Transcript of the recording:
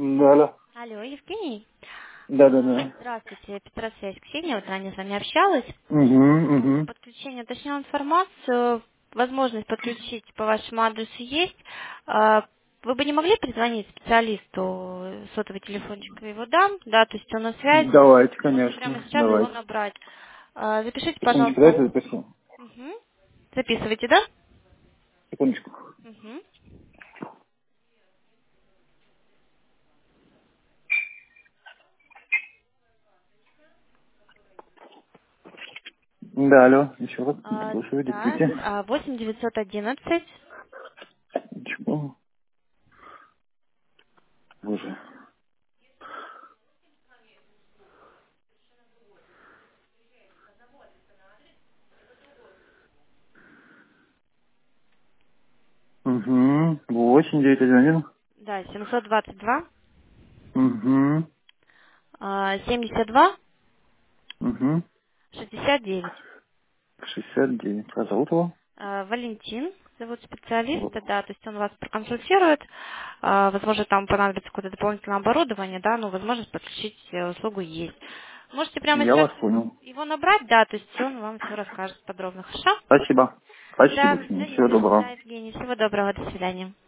Да, алло. Алло, Евгений. Да. Здравствуйте, Петросвязь Ксения, вот ранее с вами общалась. По Угу. подключению уточнила информацию, возможность подключить по вашему адресу есть. Вы бы не могли перезвонить специалисту, сотовый телефончик я его дам, да, то есть он на связи, Давайте, можете прямо конечно. сейчас его Давайте. набрать. Запишите, Секундочку, дайте пожалуйста. запишу. Мгм. Записывайте, да? Секундочку. Мгм. Да, алло. Еще раз. Слушаю, диктуйте. Да, 8 911. Секундочку. Боже. Угу. 8 9 1. Да, 722 Угу. 72 Угу. 69. 69. А зовут его? Валентин зовут специалиста, Вот. да, то есть он вас проконсультирует, возможно, там понадобится какое-то дополнительное оборудование, да, но возможность подключить услугу есть. Можете прямо Я сейчас вас понял. его набрать, да, то есть он вам все расскажет подробно, хорошо? Спасибо. Спасибо, Да, Ксения. Всего взаимно, да, доброго. Евгений, всего доброго, до свидания.